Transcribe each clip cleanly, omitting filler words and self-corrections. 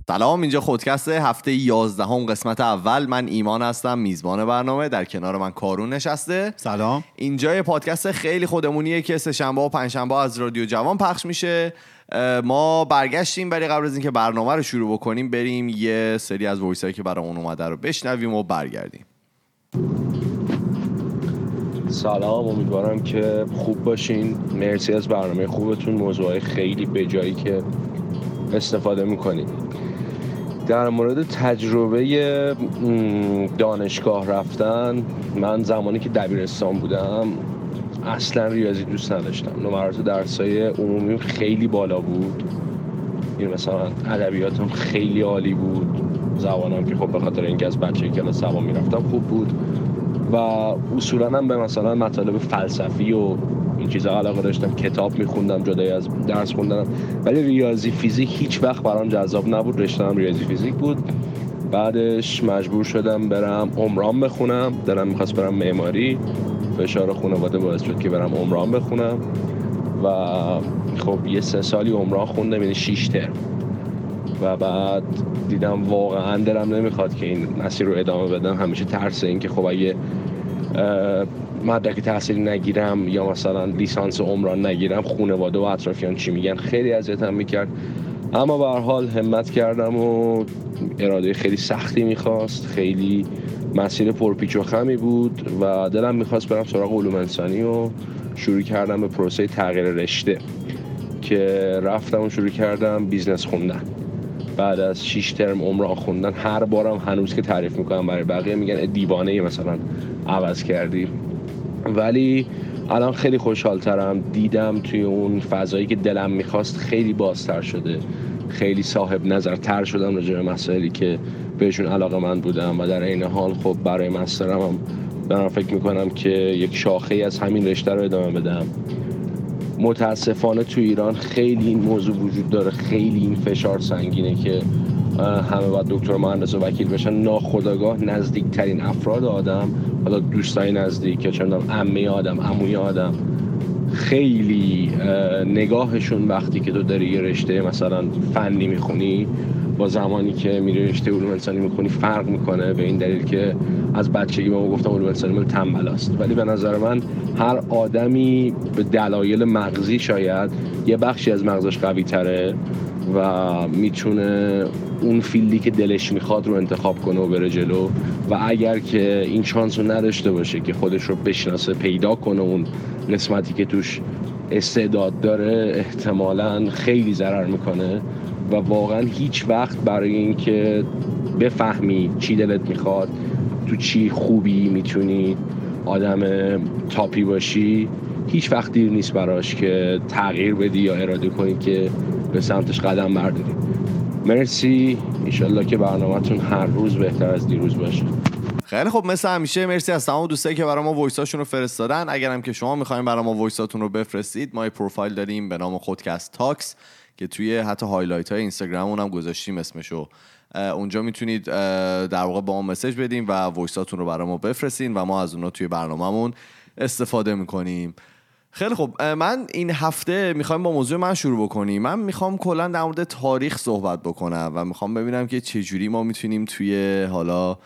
سلام، اینجا خودکست هفته 11 قسمت اول. من ایمان هستم، میزبان برنامه. در کنار من کارون نشسته. سلام. اینجا یه پادکست خیلی خودمونیه که سه شنبه و پنج شنبه از رادیو جوان پخش میشه. ما برگشتیم، ولی قبل از اینکه برنامه رو شروع بکنیم بریم یه سری از وایسایی که برامون اومده رو بشنویم و برگردیم. سلام، امیدوارم که خوب باشین. مرسی از برنامه خوبتون، موضوعای خیلی بجایی که استفاده میکنید. در مورد تجربه دانشگاه رفتن، من زمانی که دبیرستان بودم اصلا ریاضی دوست نداشتم. نمرات درسای عمومی خیلی بالا بود، این مثلا ادبیاتم خیلی عالی بود، زبانم که خب به خاطر اینکه از بچه کلاس سوم میرفتم خوب بود و اصولا هم به مثلا مطالب فلسفی و این چیزا علاقه داشتم، کتاب میخوندم جدای از درس خوندنم، ولی ریاضی فیزیک هیچ وقت برام جذاب نبود. رشته‌ام ریاضی فیزیک بود. بعدش مجبور شدم برم عمران بخونم، دلم می‌خواست برم معماری، فشار خانواده باعث شد که برم عمران بخونم و خب یه 3 سالی عمران خوندم، یعنی 6 ترم، و بعد دیدم واقعا دلم نمیخواد که این مسیر رو ادامه بدم. همیشه ترس این که خب اگه مدرک تحصیلی نگیرم یا مثلا لیسانس عمران نگیرم خانواده و اطرافیان چی میگن خیلی اذیتم میکرد. اما به هر حال همت کردم و اراده خیلی سختی میخواست، خیلی مسیر پرپیچ و خمی بود و دلم میخواست برم سراغ علوم انسانی و شروع کردم به پروسه تغییر رشته که رفتم و شروع کردم بیزنس خوندن. بعد از 6 ترم عمران خوندن، هر بارم هنوز که تعریف میکنم برای بقیه میگن دیوانه مثلا عوض کردی، ولی الان خیلی خوشحالترم. دیدم توی اون فضایی که دلم میخواست خیلی بازتر شده، خیلی صاحب نظرتر شدم راجع به مسائلی که بهشون علاقه من بودم و در این حال خب برای مسترم هم دارم فکر میکنم که یک شاخه از همین رشته رو ادامه بدم. متاسفانه تو ایران خیلی این موضوع وجود داره، خیلی این فشار سنگینه که همه باید دکتر مهندس و وکیل بشن. ناخودآگاه نزدیکترین افراد آدم، حالا دوستای نزدیک یا چه می‌دونم عمه آدم، عموی آدم، خیلی نگاهشون وقتی که تو داری یه رشته مثلا فنی میخونی با زمانی که میری رشته علوم انسانی میخونی فرق میکنه، به این دلیل که از بچگی به ما گفتم علوم انسانی مال تنبلاست. ولی به نظر من هر آدمی به دلایل مغزی شاید یه بخشی از مغزش قوی تره و میتونه اون فیلدی که دلش میخواد رو انتخاب کنه و بره جلو، و اگر که این شانس رو نداشته باشه که خودش رو بشناسه، پیدا کنه اون قسمتی که توش استعداد داره، احتمالاً خیلی ضرر میکنه و واقعا هیچ وقت برای این که بفهمی چی دلت میخواد، تو چی خوبی میتونی آدم تاپی باشی، هیچ وقت دیر نیست براش که تغییر بدی یا اراده کنی که به سمتش قدم برداری. مرسی، انشالله که برنامه‌تون هر روز بهتر از دیروز باشه. خیلی خب، مثل همیشه مرسی از تمام دوستایی که برای ما وایساشون رو فرستادن. اگرم که شما می‌خواید برای ما وایساتون رو بفرستید، ما یه پروفایل داریم به نام خودکست تاکس که توی حتی هایلایت های اینستاگراممون هم گذاشتیم اسمشو. اونجا میتونید در واقع با ما مسیج بدین و وایساتون رو برای ما بفرستین و ما از اونها توی برنامه‌مون استفاده می‌کنیم. خیلی خب، من این هفته میخوایم با موضوع من شروع بکنیم. من میخوام کلا در مورد تاریخ صحبت بکنم و میخوام ببینم که چجوری ما میتونیم توی حالا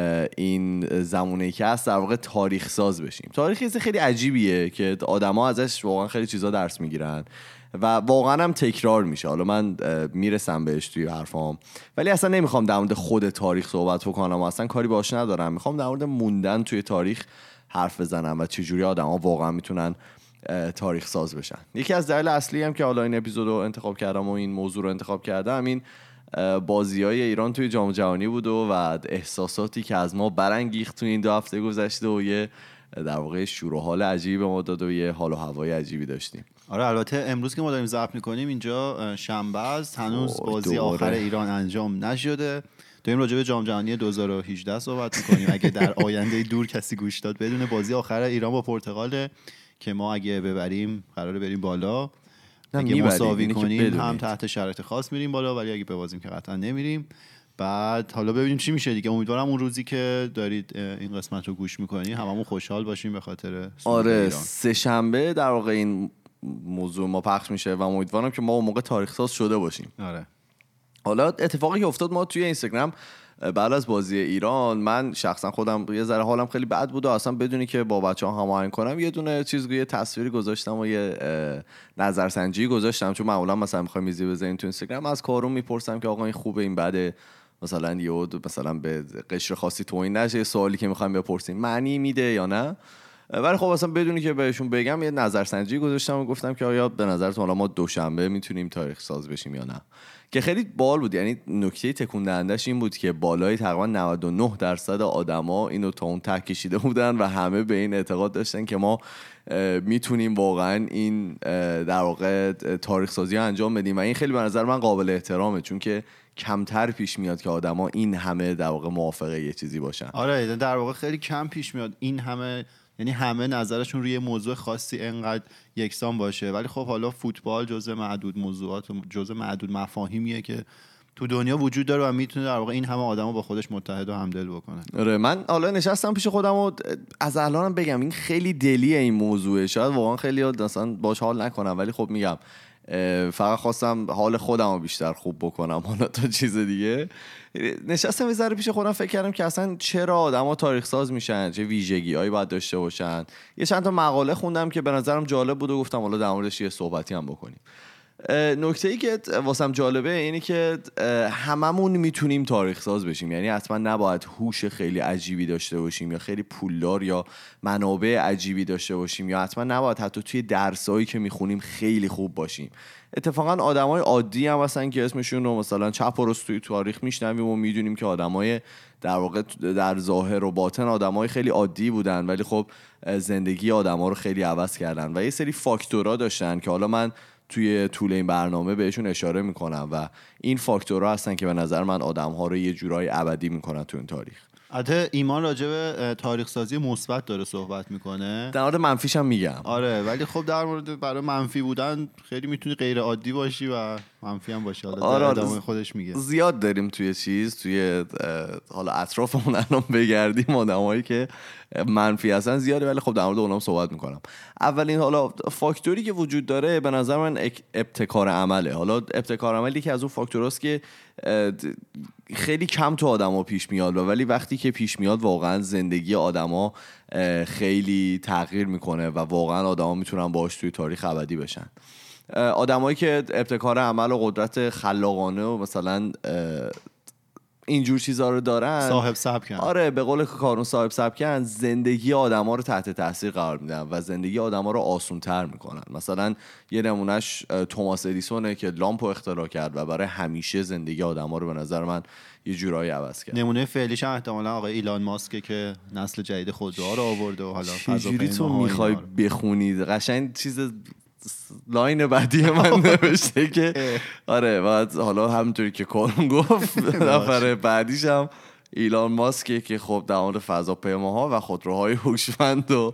این زمانه‌ای که هست در واقع تاریخ ساز بشیم. تاریخ چیز خیلی عجیبیه که آدما ازش واقعا خیلی چیزا درس میگیرن و واقعا هم تکرار میشه. حالا من میرسم بهش توی حرفام، ولی اصلا نمیخوام در مورد خود تاریخ صحبت بکنم، اصلا کاری باهاش ندارم. میخوام در مورد موندن توی تاریخ حرف بزنم و چجوری آدما واقعا میتونن تاریخ ساز بشن. یکی از دلایل اصلی هم که حالا این اپیزودو انتخاب کردم و این موضوع رو انتخاب کردم این بازی‌های ایران توی جام جهانی بود و احساساتی که از ما برانگیخت توی این 2 هفته گذشته و یه در واقع شور و حال عجیبی به ما داد و یه حال و هوای عجیبی داشتیم. آره، البته امروز که ما داریم ضبط می‌کنیم اینجا شنبه است، هنوز بازی آخر ایران انجام نشده. داریم راجع به جام جهانی 2018 صحبت می‌کنیم. اگه در آینده دور کسی گوش داد بدون بازی آخر ایران با پرتغال که ما اگه ببریم قراره بریم بالا، اگه مساوی کنیم هم تحت شرایط خاص میریم بالا، ولی اگه ببازیم که قطعا نمیریم. بعد حالا ببینیم چی میشه دیگه. امیدوارم اون روزی که دارید این قسمت رو گوش میکنی هممون خوشحال باشیم به خاطر آره، سه شنبه در واقع این موضوع ما پخش میشه و امیدوارم که ما اون موقع تاریخ ساز شده باشیم. آره حالا اتفاقی که افتاد، ما توی اینستاگرام بعد از بازی ایران، من شخصا خودم یه ذره حالم خیلی بد بود و اصلا بدونی که با بچه‌ها هماهنگ کنم یه دونه یه تصویری گذاشتم و یه نظرسنجی گذاشتم، چون معمولا مثلا می‌خوایم میزی بزنیم تو اینستاگرام از کارون میپرسم که آقا این خوبه این بده، مثلا مثلا به قشر خاصی توهین نشه، سوالی که می‌خوایم بپرسیم معنی میده یا نه. ولی خب اصلا بدونی که بهشون بگم یه نظرسنجی گذاشتم و گفتم که آیا به نظرتون حالا ما دوشنبه میتونیم تاریخ ساز بشیم یا نه، که خیلی بال بود. یعنی نکته تکون دهندش این بود که بالای تقریبا 99% آدما اینو تا اون ته کشیده بودن و همه به این اعتقاد داشتن که ما میتونیم واقعا این در واقع تاریخ سازی انجام بدیم و این خیلی به نظر من قابل احترامه، چون که کمتر پیش میاد که آدما این همه در واقع موافقه یه چیزی باشن. آره در واقع خیلی کم پیش میاد این همه، یعنی همه نظرشون روی موضوع خاصی انقدر یکسان باشه. ولی خب حالا فوتبال جزء معدود موضوعات، جزء معدود مفاهیمیه که تو دنیا وجود داره و میتونه در واقع این همه آدمو با خودش متحد و همدل بکنه. آره من حالا نشستم پیش خودم و از الانم بگم این خیلی دلیه این موضوعه، شاید واقعا خیلی مثلا باش حال نکنم، ولی خب میگم فقط خواستم حال خودم رو بیشتر خوب بکنم حالا تا چیز دیگه. نشستم یه ذره پیش خودم فکر کردم که اصلا چرا آدما تاریخ ساز میشن، چه ویژگی‌هایی باید داشته باشن. یه چند تا مقاله خوندم که به نظرم جالب بود و گفتم حالا در موردش یه صحبتی هم بکنیم. نکته‌ای که واسم جالبه اینه که هممون میتونیم تاریخ ساز بشیم، یعنی حتما نباید هوش خیلی عجیبی داشته باشیم یا خیلی پولدار یا منابع عجیبی داشته باشیم یا حتما نباید حتی توی درسایی که میخونیم خیلی خوب باشیم. اتفاقا آدمای عادی هم هستن که اسمشون رو مثلا چپ و راست توی تاریخ میشنویم و میدونیم که آدمای در واقع در ظاهر و باطن آدمای خیلی عادی بودن، ولی خب زندگی آدما رو خیلی عوض کردن و یه سری فاکتورها داشتن که حالا من توی طول این برنامه بهشون اشاره میکنم و این فاکتورها هستن که به نظر من آدم‌ها رو یه جورایی ابدی میکنن تو این تاریخ. البته ایمان راجع به تاریخ سازی مثبت داره صحبت میکنه، در مورد منفیش هم میگم. آره ولی خب در مورد برای منفی بودن خیلی میتونی غیر عادی باشی و منفی هم باشی. حالا آره خودش میگه زیاد داریم توی حالا اطرافمون الان بگردیم آدمایی که منفی هستن زیاده، ولی خب در مورد اونام صحبت میکنم. اولین حالا فاکتوری که وجود داره به نظر من ابتکار عمله. حالا ابتکار عملی که از اون فاکتوراست که خیلی کم تو آدما پیش میاد، ولی وقتی که پیش میاد واقعا زندگی آدما خیلی تغییر میکنه و واقعا آدما میتونن باهاش توی تاریخ ابدی بشن. آدمایی که ابتکار عمل و قدرت خلاقانه و مثلا اینجور چیزا رو دارن، صاحب سبکن، آره به قول کارون صاحب سبکن، زندگی آدما رو تحت تاثیر قرار میدن و زندگی آدما رو آسان‌تر میکنن. مثلا یه نمونهش توماس ادیسونه که لامپو اختراع کرد و برای همیشه زندگی آدما رو به نظر من یه جورایی عوض کرد. نمونه فعلیش هم احتمالاً آقای ایلان ماسک که نسل جدید خودروها رو آورده و حالا چجوری تو میخوای بخونید قشنگ چیز لاین بعدی من نوشته که آره بعد حالا همونطوری که کارون گفت نفر بعدیش هم ایلان ماسک که خب در مورد فضاپیماها و خودروهای هوشمند رو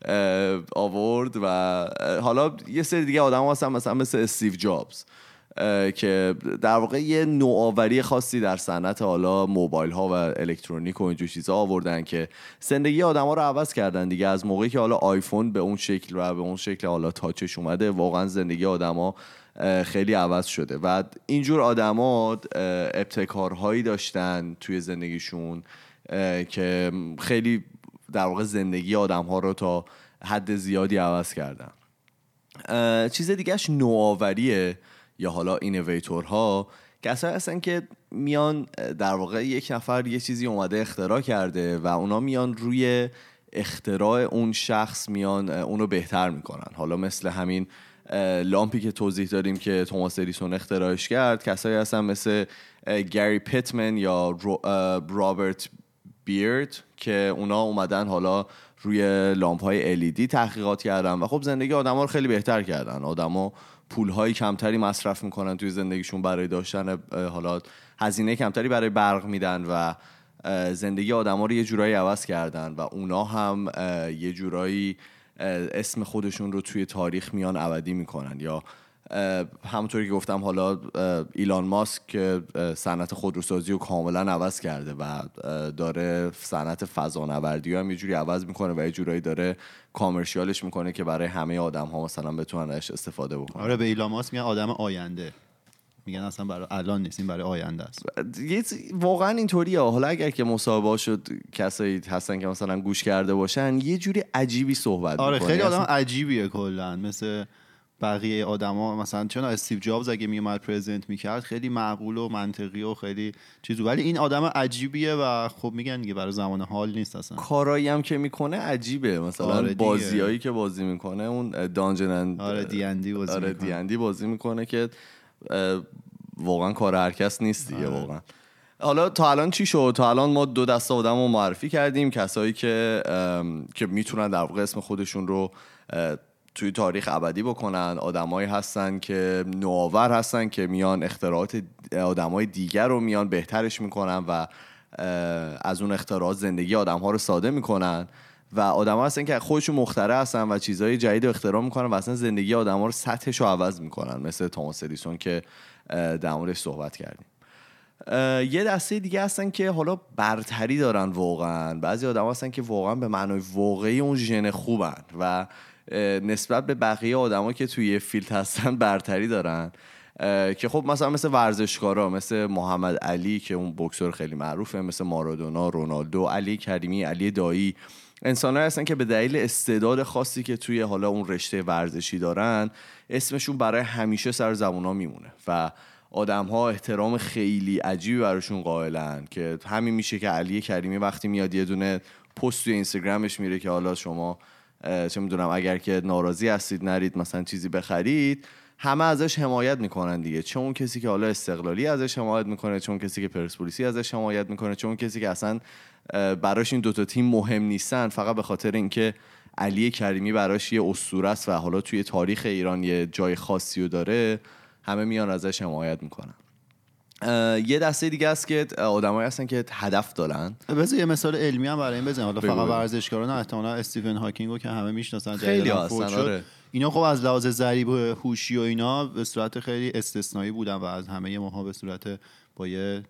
آورد و حالا یه سری دیگه آدم هستن مثل استیو جابز که در واقع یه نوآوری خاصی در صنعت حالا موبایل ها و الکترونیک و اینجور چیزا آوردن که زندگی آدما رو عوض کردن دیگه. از موقعی که حالا آیفون به اون شکل و به اون شکل حالا تاچش اومده، واقعا زندگی آدما خیلی عوض شده و اینجور آدما ابتکارهایی داشتن توی زندگیشون که خیلی در واقع زندگی آدم‌ها رو تا حد زیادی عوض کردن. چیز دیگهش نوآوریه یا حالا اینویتورها، کسایی هستن که میان در واقع یک نفر یه چیزی اومده اختراع کرده و اونا میان روی اختراع اون شخص میان اونو بهتر میکنن. حالا مثل همین لامپی که توضیح دادیم که توماس ادیسون اختراعش کرد، کسایی هستن مثل گری پیتمن یا رابرت بیرد که اونا اومدن حالا روی لامپ‌های LED تحقیقات کردن و خب زندگی آدم‌ها رو خیلی بهتر کردن. آدم‌ها پول‌های کمتری مصرف میکنن توی زندگیشون برای داشتن حالا هزینه کمتری برای برق میدن و زندگی آدم‌ها رو یه جورایی عوض کردن و اونا هم یه جورایی اسم خودشون رو توی تاریخ میان ابدی میکنن. یا همونطوری که گفتم حالا ایلان ماسک که صنعت خودروسازی رو کاملا عوض کرده و داره صنعت فضانوردی رو هم یه جوری عوض میکنه و یه جورایی داره کامرشیالش میکنه که برای همه آدم ها مثلا بتونن ازش استفاده بکنن. آره به ایلان ماسک میگن آدم آینده. میگن اصلا برای الان نیست، این برای آینده است. واقعا اینطوریه. حالا اگر که مصاحبه شد کسایی هستن که مثلا گوش کرده باشن یه جوری عجیبی صحبت آره میکنه. خیلی آدم عجیبیه کلا، مثل بقیه آدما. مثلا چون استیو جابز اگه میومد پرزنت میکرد خیلی معقول و منطقی و خیلی چیزو، ولی این آدم عجیبیه و خب میگن دیگه برای زمان حال نیست اصلا. کارایی هم که میکنه عجیبه، مثلا بازیایی که بازی میکنه، اون دانجن دی بازی میکنه که واقعا کار هر کس نیست دیگه. واقعا حالا تا الان چی شد؟ تا الان ما 2 دسته آدم رو معرفی کردیم، کسایی که میتونن در واقع اسم خودشون رو توی تاریخ ابدی بکنن. آدمایی هستن که نوآور هستن که میان اختراعات آدمای دیگر رو میان بهترش میکنن و از اون اختراعات زندگی آدم‌ها رو ساده میکنن، و آدم‌ها هستن که خودشون مخترع هستن و چیزهای جدید رو اختراع میکنن و اصلا زندگی آدم‌ها رو سطحش رو عوض میکنن، مثل توماس ادیسون که در موردش صحبت کردیم. یه دسته دیگه هستن که حالا برتری دارن واقعا. بعضی آدم‌ها هستن که واقعا به معنای واقعی اون ژن خوبن و نسبت به بقیه آدما که توی فیلد هستن برتری دارن، که خب مثلا مثل ورزشکارا، مثل محمد علی که اون بوکسور خیلی معروفه، مثل مارادونا، رونالدو، علی کریمی، علی دایی، انسان‌هایی هستن که به دلیل استعداد خاصی که توی حالا اون رشته ورزشی دارن اسمشون برای همیشه سر زبونا میمونه و آدم‌ها احترام خیلی عجیبی براشون قائلن. که همین میشه که علی کریمی وقتی میاد یه دونه پست توی اینستاگرامش میره که حالا شما چه میدونم اگر که ناراضی هستید نرید مثلا چیزی بخرید، همه ازش حمایت میکنن دیگه. چه اون کسی که حالا استقلالی ازش حمایت میکنه، چه اون کسی که پرسپولیسی ازش حمایت میکنه، چه اون کسی که اصلا براش این 2 تیم مهم نیستن، فقط به خاطر اینکه علی کریمی براش یه اسطوره است و حالا توی تاریخ ایران یه جای خاصی رو داره، همه میان ازش حمایت میکنن. یه دسته دیگه است که آدمایی هستن که هدف دارن. بذار یه مثال علمی هم برای این بزنم. حالا فقط ورزشکاران، احتمالاً استیفن هاکینگو که همه میشناسن، خیلی هستن. آره. اینا خب از لحاظ ضریب و هوشی و اینا به صورت خیلی استثنایی بودن و از همه ماها به صورت با یه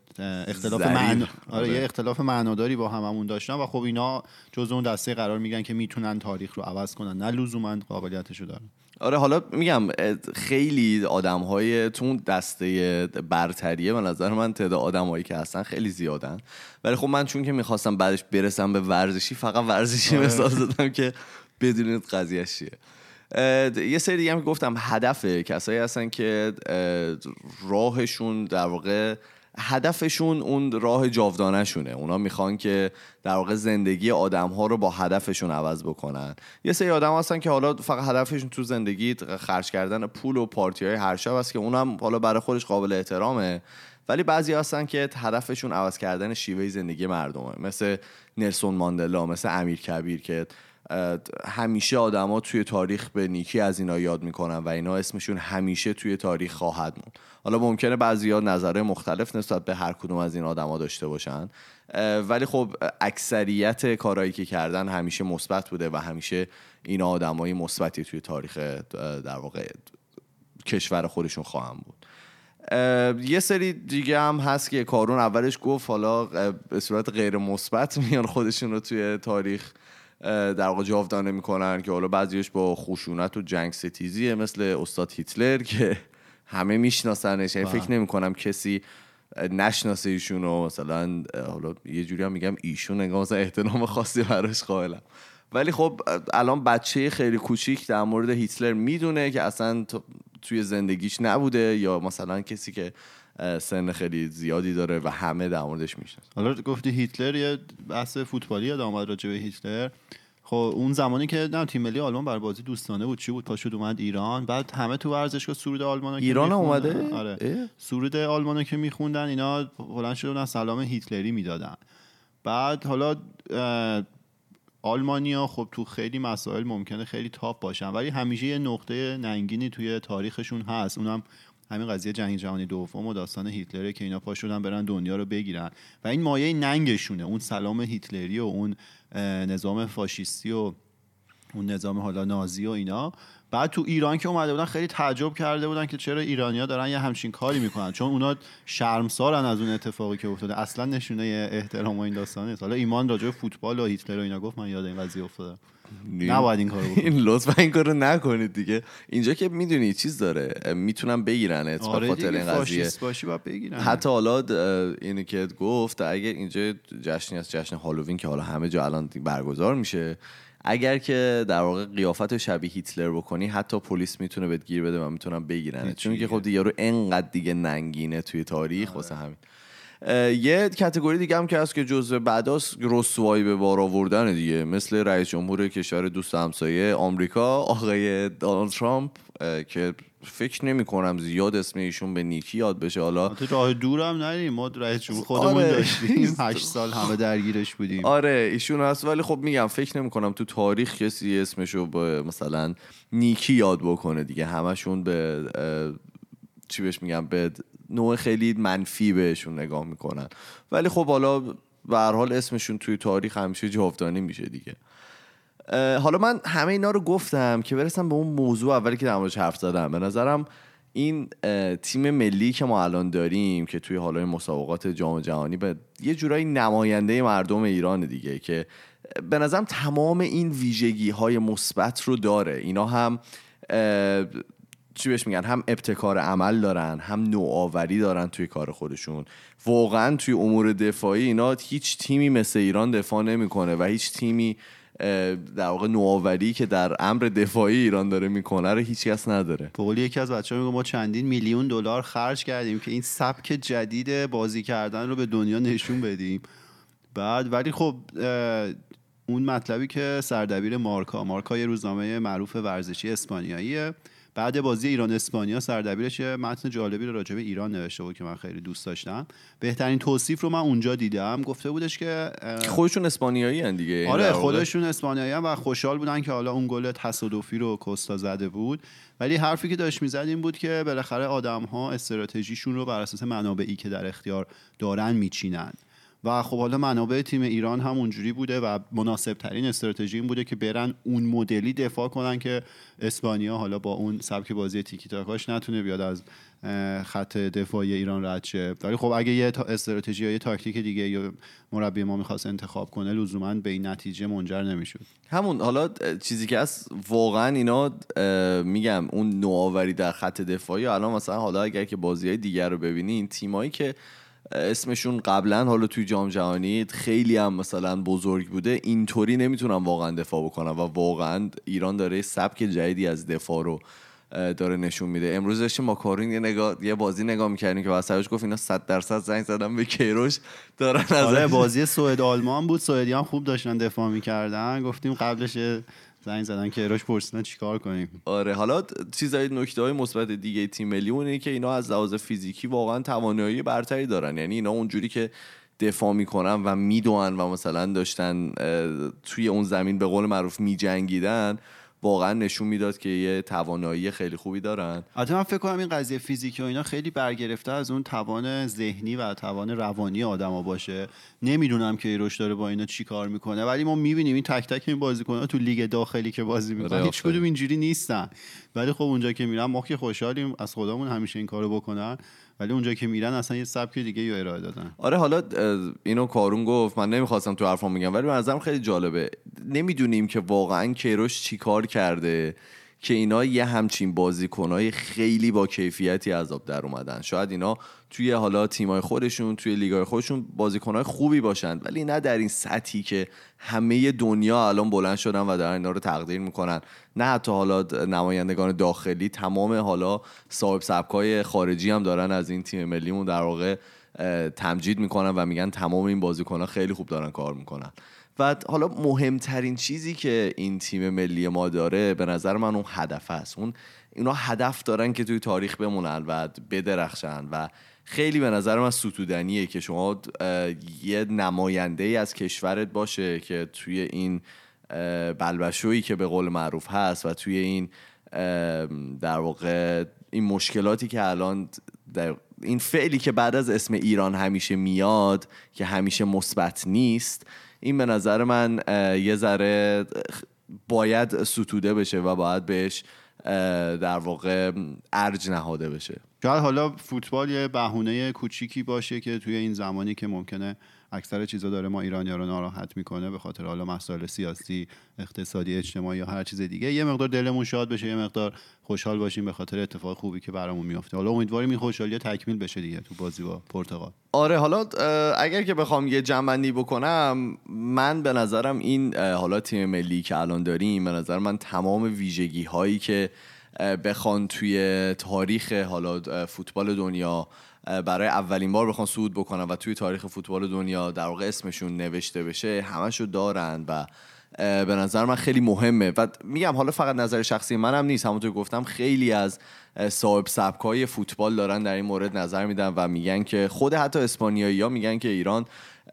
اختلاف معناداری با هممون داشتن و خب اینا جزء اون دسته قرار میگن که میتونن تاریخ رو عوض کنن، نه لزوما قابلیتشو دارن. آره حالا میگم خیلی آدم‌های تو اون دسته برتریه، به نظر من تعداد آدم‌هایی که هستن خیلی زیادن، ولی خب من چون که می‌خواستم بعدش برسم به ورزشی، فقط ورزشی مثال زدم که بدونید قضیه چیه. یه سری دیگه هم گفتم هدفه، کسایی هستن که راهشون در واقع هدفشون اون راه جاودانه شونه. اونا میخوان که در واقع زندگی آدم‌ها رو با هدفشون عوض بکنن. یه سری آدم هستن که حالا فقط هدفشون تو زندگی خرج کردن پول و پارتی‌های هر شب است که اونم حالا برای خودش قابل احترامه، ولی بعضی هستن که هدفشون عوض کردن شیوه زندگی مردمه، مثل نلسون ماندلا، مثل امیر کبیر که همیشه آدما توی تاریخ به نیکی از اینا یاد میکنن و اینا اسمشون همیشه توی تاریخ خواهد موند. حالا ممکنه بعضیا نظر مختلف نسبت به هر کدوم از این آدما داشته باشن، ولی خب اکثریت کارهایی که کردن همیشه مثبت بوده و همیشه اینا آدمای مثبتی توی تاریخ در واقع کشور خودشون خواهند بود. یه سری دیگه هم هست که کارون اولش گفت حالا به صورت غیر مثبت میان خودشون رو توی تاریخ در واقع جاودانه میکنن، که حالا بعضیش با خشونت و جنگ ستیزیه، مثل استاد هیتلر که همه میشناسنش. فکر نمی کنم کسی نشناسه ایشونو، مثلا حالا یه جوری هم میگم ایشون انگار مثلا احترام خاصی براش قائلم، ولی خب الان بچه خیلی کوچیک در مورد هیتلر میدونه که اصلا توی زندگیش نبوده، یا مثلا کسی که سن خیلی زیادی داره و همه در موردش میشناسن. حالا گفتی هیتلر، یه بحث فوتبالی یاد اومد راجع به هیتلر. خب اون زمانی که تیم ملی آلمان برای بازی دوستانه بود چی بود، پاشد اومد ایران، بعد همه تو ورزشگاه سرود آلمانو که ایران اومده، آره سرود آلمانو که میخوندن، اینا بلند شدن سلام هیتلری میدادن. بعد حالا آلمانیا خب تو خیلی مسائل ممکنه خیلی تاپ باشن، ولی همیشه یه نقطه ننگینی توی تاریخشون هست، اونم همین قضیه جنگ جهانی دوم و داستان هیتلره که اینا پا شدن برن دنیا رو بگیرن و این مایه ننگشونه، اون سلام هیتلری و اون نظام فاشیستی و اون نظام حالا نازی و اینا. بعد تو ایران که اومده بودن خیلی تعجب کرده بودن که چرا ایرانی‌ها دارن یه همچین کاری میکنن، چون اونا شرمسارن از اون اتفاقی که افتاده، اصلا نشونه احترام و این داستان نیست. حالا ایمان راجع به فوتبال و هیتلر و اینا گفت، من یاد این قضیه افتادم. نباید این کارو بکنید. لطفا این کارو نکنید دیگه. اینجا که میدونی چیز داره، میتونن بگیرنت به خاطر این قضیه. باشی باید بگیرن. حتی حالا اینو که گفت، اگه اینجا جشنی از جشن هالووین که حالا همه جا الان برگزار میشه، اگر که در واقع قیافت شبیه هیتلر بکنی، حتی پلیس میتونه بهت گیر بده و میتونن بگیرن، چون که خب دیگه رو انقدر دیگه ننگینه توی تاریخ. واسه همین یه کاتگوری دیگه هم که هست که جزء بعداست رسوایی به بار آوردن دیگه، مثل رئیس جمهور کشور دوست همسایه آمریکا آقای دونالد ترامپ که فکر نمی کنم زیاد اسم ایشون به نیکی یاد بشه. حالا تو راه دورم نریم، ما رئیس جمهور خودمون داشتیم 8 سال همه درگیرش بودیم. آره ایشون هست، ولی خب میگم فکر نمی کنم تو تاریخ کسی اسمشو به مثلا نیکی یاد بکنه دیگه، همشون به چی بهش میگم، به نوع خیلی منفی بهشون نگاه میکنن. ولی خب حالا به هر حال اسمشون توی تاریخ همیشه جاودانی میشه دیگه. حالا من همه اینا رو گفتم که برسم به اون موضوع اولی که در موردش حرف زدم. به نظرم این تیم ملی که ما الان داریم که توی حالا مسابقات جام جهانی به یه جورایی نماینده مردم ایران دیگه، که به نظرم تمام این ویژگی های مثبت رو داره. اینا هم چی بهش میگن، هم ابتکار عمل دارن، هم نوآوری دارن توی کار خودشون. واقعا توی امور دفاعی اینا هیچ تیمی مثل ایران دفاع نمیکنه و هیچ تیمی در واقع نوآوری که در امر دفاعی ایران داره میکنه رو هیچ کس نداره. بقول یکی از بچه‌ها میگه ما چندین میلیون دلار خرج کردیم که این سبک جدید بازی کردن رو به دنیا نشون بدیم. بعد ولی خب اون مطلبی که سردبیر مارکا یه روزنامه معروف ورزشی اسپانیاییه، بعد بازی ایران اسپانیا سردبیرش متن جالبی رو راجع به ایران نوشته بود که من خیلی دوست داشتم. بهترین توصیف رو من اونجا دیدم. گفته بودش که خودشون اسپانیایی ان دیگه. آره خودشون اسپانیایی ان و خوشحال بودن که حالا اون گل تصادفی رو کوستا زده بود، ولی حرفی که داشت میزد این بود که بالاخره آدم‌ها استراتژیشون رو بر اساس منابعی که در اختیار دارن میچینن و خب حالا منابع تیم ایران هم اونجوری بوده و مناسب ترین استراتژی این بوده که برن اون مدلی دفاع کنن که اسپانیا حالا با اون سبک بازی تیکی تاکاش نتونه بیاد از خط دفاعی ایران رد شه. ولی خب اگه یه استراتژی یا یه تاکتیک دیگه یا مربی ما می‌خواست انتخاب کنه، لزوما به این نتیجه منجر نمی‌شد. همون حالا چیزی که هست واقعا اینا میگم اون نوآوری در خط دفاعی، الان مثلا حالا اگر که بازی‌های دیگر رو ببینین، تیمایی که اسمشون قبلا حالا توی جام جهانی خیلی هم مثلا بزرگ بوده، اینطوری نمیتونن واقعا دفاع بکنن و واقعا ایران داره سبک جدیدی از دفاع رو داره نشون میده. امروز داشتیم ما کارین یه بازی نگاه میکردیم که واسهش گفت اینا 100% زنگ زدن به کیروش دارن. آره بازی سوئد آلمان بود، سوئدی هم خوب داشتن دفاع میکردن، گفتیم قبلش زنگ زدن که ایروش پرسیدن چیکار کنیم. آره حالا چیزای نکته‌های مثبت دیگه تیم ملی اونه که اینا از لحاظ فیزیکی واقعا توانایی برتری دارن. یعنی اینا اونجوری که دفاع میکنن و میدونن و مثلا داشتن توی اون زمین به قول معروف میجنگیدن، واقعا نشون میداد که یه توانایی خیلی خوبی دارن. البته من فکر کنم این قضیه فیزیکی و اینا خیلی برگرفته از اون توان ذهنی و توان روانی آدما باشه. نمیدونم که ایروش داره با اینا چی کار میکنه، ولی ما میبینیم این تک تک این بازیکن‌ها تو لیگ داخلی که بازی میکنن هیچ کدوم اینجوری نیستن. ولی خب اونجا که میرن ما که خوشحالیم از خدامون همیشه این کارو بکنن، ولی اونجا که میرن اصلا یه سبک دیگه رو ارائه دادن. آره حالا اینو کارون گفت، من نمیخواستم تو حرفام بگم ولی به نظرم خیلی جالبه. نمیدونیم که واقعا کیروش چی کار کرده که اینا یه همچین بازیکنای خیلی با کیفیتی از آب در اومدن. شاید اینا توی حالا تیمای خودشون توی لیگای خودشون بازیکنای خوبی باشن، ولی نه در این سطحی که همه دنیا الان بلند شدن و دارن اینا رو تقدیر میکنن. نه حتی حالا نمایندگان داخلی، تمام حالا صاحب سبکای خارجی هم دارن از این تیم ملیمون در واقع تمجید میکنن و میگن تمام این بازیکن‌ها خیلی خوب دارن کار میکنن. و حالا مهمترین چیزی که این تیم ملی ما داره به نظر من اون هدف است. اینا هدف دارن که توی تاریخ بمونن و بدرخشن و خیلی به نظر من ستودنیه که شما یه نماینده از کشورت باشه که توی این بلبشویی که به قول معروف هست و توی این در واقع این مشکلاتی که الان در این فعلی که بعد از اسم ایران همیشه میاد که همیشه مثبت نیست، این به نظر من یه ذره باید ستوده بشه و باید بهش در واقع ارج نهاده بشه. شاید حالا فوتبال یه بهونه کوچیکی باشه که توی این زمانی که ممکنه اکثر چیزا داره ما ایرانی‌ها رو ناراحت میکنه به خاطر حالا مسائل سیاسی، اقتصادی، اجتماعی یا هر چیز دیگه، یه مقدار دلمون شاد بشه، یه مقدار خوشحال باشیم به خاطر اتفاق خوبی که برامون میفته. حالا امیدواریم این خوشحالی تکمیل بشه دیگه تو بازی با پرتغال. آره حالا اگر که بخوام یه جمع‌بندی بکنم، من به نظرم این حالا تیم ملی که الان داریم، به نظر من تمام ویژگی هایی که بخوان توی تاریخ حالا فوتبال دنیا برای اولین بار بخوان صعود بکنن و توی تاریخ فوتبال دنیا در واقع اسمشون نوشته بشه همشو دارن و به نظر من خیلی مهمه. و میگم حالا فقط نظر شخصی منم نیست، همونطور گفتم خیلی از صاحب سبکای فوتبال دارن در این مورد نظر میدن و میگن که خود حتی اسپانیایی‌ها میگن که ایران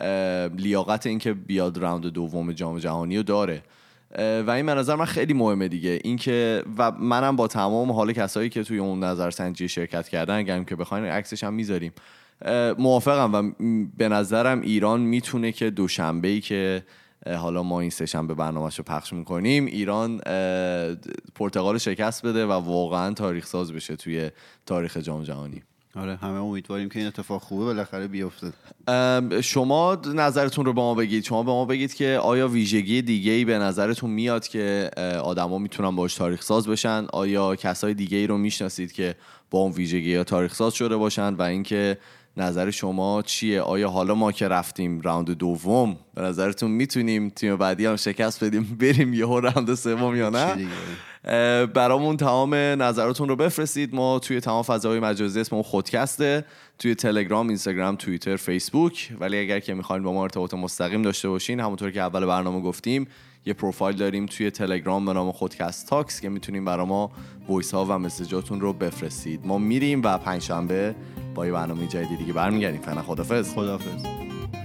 لیاقت این که بیاد راوند دوم جام جهانی رو داره و این به نظر من خیلی مهمه دیگه. این که و منم با تمام حال کسایی که توی اون نظرسنجی شرکت کردن، اگرم که بخواین عکسش هم میذاریم، موافقم و به نظرم ایران میتونه که دوشنبه‌ای که حالا ما این سه شنبه برنامه‌شو پخش میکنیم، ایران پرتغال شکست بده و واقعا تاریخ ساز بشه توی تاریخ جام جهانی. آره همه امیدواریم که این اتفاق خوبه بالاخره بیفته. شما نظرتون رو به ما بگید. شما به ما بگید که آیا ویژگی دیگه‌ای به نظرتون میاد که آدما میتونن باهاش تاریخ ساز بشن؟ آیا کسای دیگه‌ای رو میشناسید که با اون ویژگی‌ها تاریخ ساز شده باشن؟ و اینکه نظر شما چیه؟ آیا حالا ما که رفتیم راوند دوم به نظرتون میتونیم تیم بعدی هم شکست بدیم بریم یهو راوند سوم یا نه؟ برامون تمام نظراتون رو بفرستید. ما توی تمام فضاهای مجازی اسممون خودکسته، توی تلگرام، اینستاگرام، توییتر، فیسبوک. ولی اگر که میخواین با ما ارتباط مستقیم داشته باشین، همونطور که اول برنامه گفتیم یه پروفایل داریم توی تلگرام به نام خودکست تاکس که میتونیم برای ما وایس ها و مسیجاتون رو بفرستید. ما میریم و پنجشنبه با یه برنامه جدیدی دیگه برمیگردیم. فعلا خدافظ.